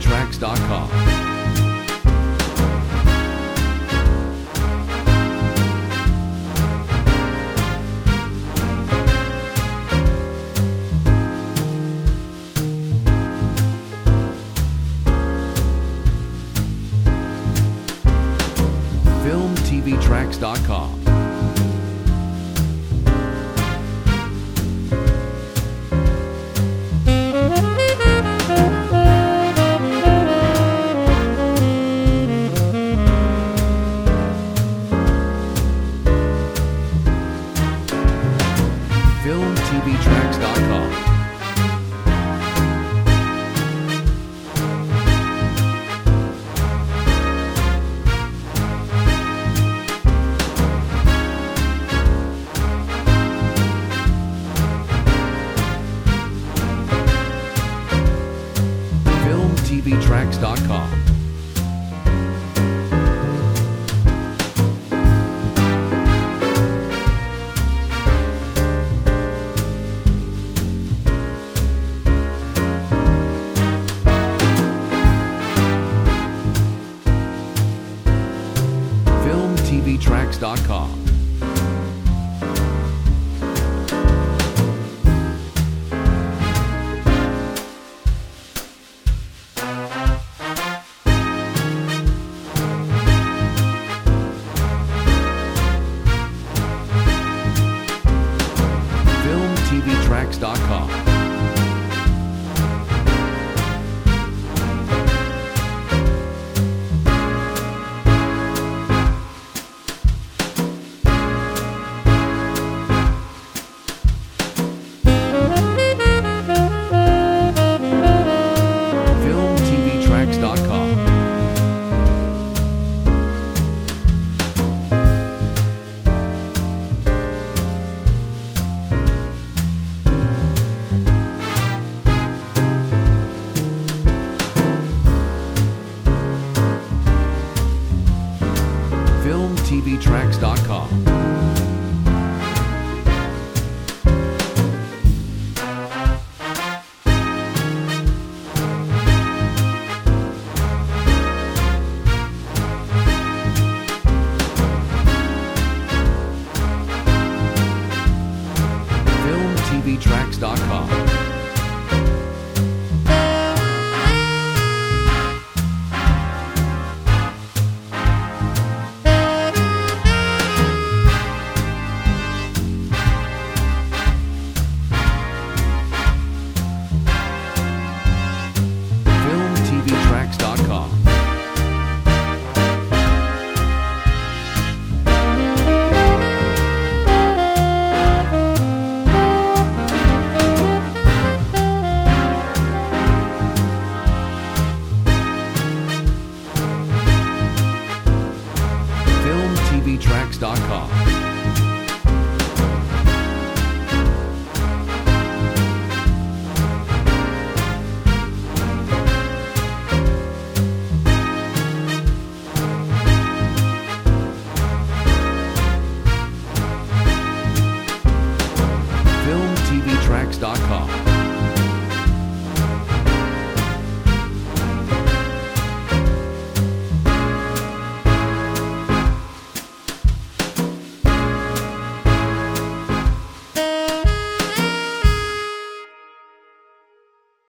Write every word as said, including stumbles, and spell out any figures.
Tracks dot com. Film T V Tracks dot com. Film T V Tracks dot com. Film T V Tracks dot com. Film T V Tracks dot com. Film T V Tracks dot com. Film T V Tracks dot com. Film T V Tracks dot com. Film T V Tracks dot com. Film T V Tracks dot com. Film T V Tracks dot com. Film T V Tracks dot com.